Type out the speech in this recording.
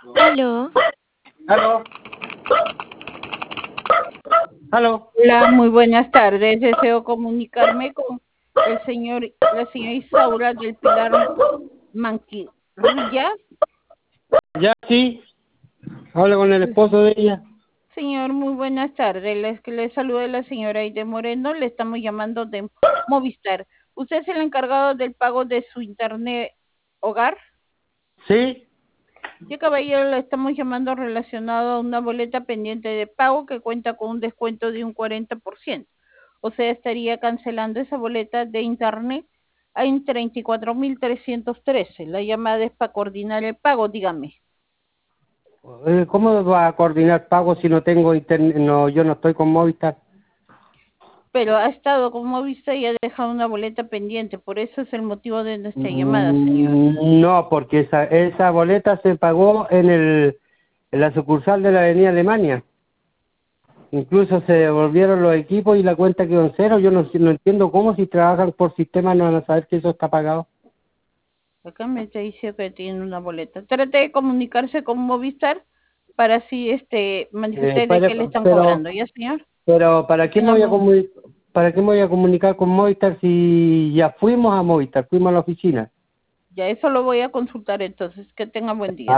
Aló, Aló, aló. Hola, muy buenas tardes. Deseo comunicarme con la señora Isaura del Pilar Manquilla. Ya sí, hablo con el esposo de ella. Señor, muy buenas tardes. Le saluda la señora Aide Moreno. Le estamos llamando de Movistar. ¿Usted es el encargado del pago de su internet hogar? Sí, Sí, caballero, le estamos llamando relacionado a una boleta pendiente de pago que cuenta con un descuento de un 40%. O sea, estaría cancelando esa boleta de internet en 34.313. La llamada es para coordinar el pago, dígame. ¿cómo va a coordinar pago si no tengo internet? No, yo no estoy con Movistar. Pero ha estado con Movistar y ha dejado una boleta pendiente, por eso es el motivo de nuestra llamada, señor. No, porque esa boleta se pagó en la sucursal de la Avenida Alemania. Incluso se devolvieron los equipos y la cuenta quedó en cero. Yo no entiendo cómo si trabajan por sistema no van a saber que eso está pagado. Acá me está diciendo que tiene una boleta. Trate de comunicarse con Movistar para así manifestarle que le están Pero cobrando, ¿ya, señor? Pero ¿para qué me voy a Tengamos, para qué me voy a comunicar con Movistar si ya fuimos a Movistar, fuimos a la oficina? ya eso lo voy a consultar entonces. Que tenga buen día.